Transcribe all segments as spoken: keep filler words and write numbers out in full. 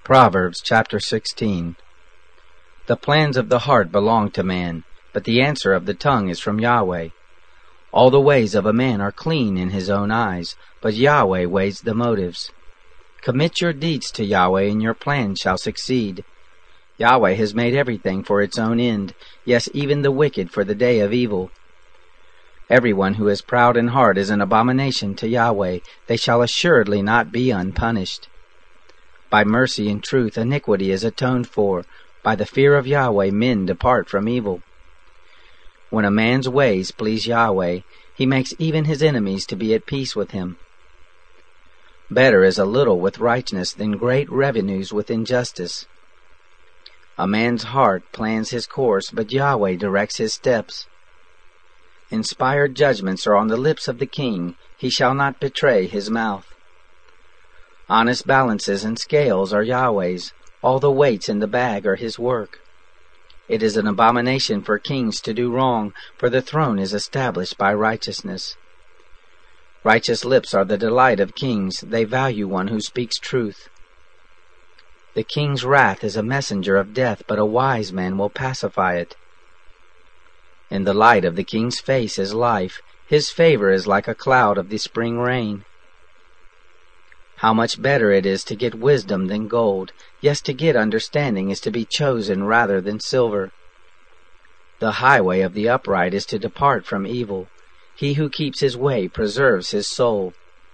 Proverbs chapter sixteen. The plans of the heart belong to man, but the answer of the tongue is from Yahweh. All the ways of a man are clean in his own eyes, but Yahweh weighs the motives. Commit your deeds to Yahweh, and your plans shall succeed. Yahweh has made everything for its own end, yes, even the wicked for the day of evil. Everyone who is proud in heart is an abomination to Yahweh. They shall assuredly not be unpunished. By mercy and truth iniquity is atoned for. By the fear of Yahweh men depart from evil. When a man's ways please Yahweh, he makes even his enemies to be at peace with him. Better is a little with righteousness than great revenues with injustice. A man's heart plans his course, but Yahweh directs his steps. Inspired judgments are on the lips of the king. He shall not betray his mouth. Honest balances and scales are Yahweh's. All the weights in the bag are his work. It is an abomination for kings to do wrong, for the throne is established by righteousness. Righteous lips are the delight of kings. They value one who speaks truth. The king's wrath is a messenger of death, but a wise man will pacify it. In the light of the king's face is life. His favor is like a cloud of the spring rain. How much better it is to get wisdom than gold. Yes, to get understanding is to be chosen rather than silver. The highway of the upright is to depart from evil. He who keeps his way preserves his soul.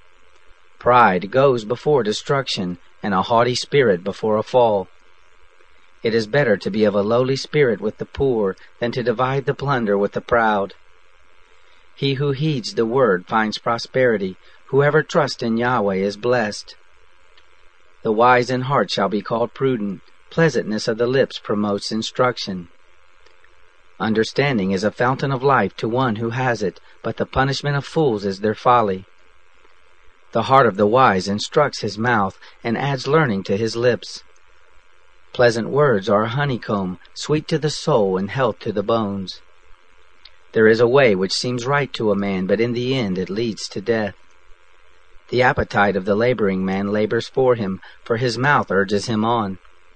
Pride goes before destruction, and a haughty spirit before a fall. It is better to be of a lowly spirit with the poor than to divide the plunder with the proud. He who heeds the word finds prosperity. Whoever trusts in Yahweh is blessed. The wise in heart shall be called prudent. Pleasantness of the lips promotes instruction. Understanding is a fountain of life to one who has it, but the punishment of fools is their folly. The heart of the wise instructs his mouth, and adds learning to his lips. Pleasant words are a honeycomb, sweet to the soul and health to the bones. There is a way which seems right to a man, but in the end it leads to death. The appetite of the laboring man labors for him, for his mouth urges him on.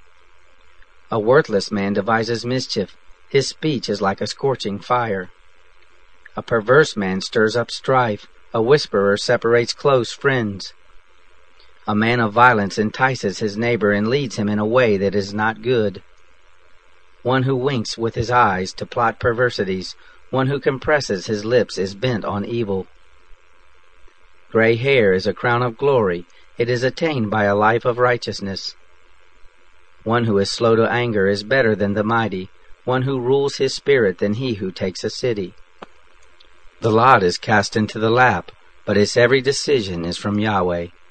A worthless man devises mischief. His speech is like a scorching fire. A perverse man stirs up strife. A whisperer separates close friends. A man of violence entices his neighbor and leads him in a way that is not good. One who winks with his eyes to plot perversities, one who compresses his lips is bent on evil. Gray hair is a crown of glory. It is attained by a life of righteousness. One who is slow to anger is better than the mighty, one who rules his spirit than he who takes a city. The lot is cast into the lap, but its every decision is from Yahweh.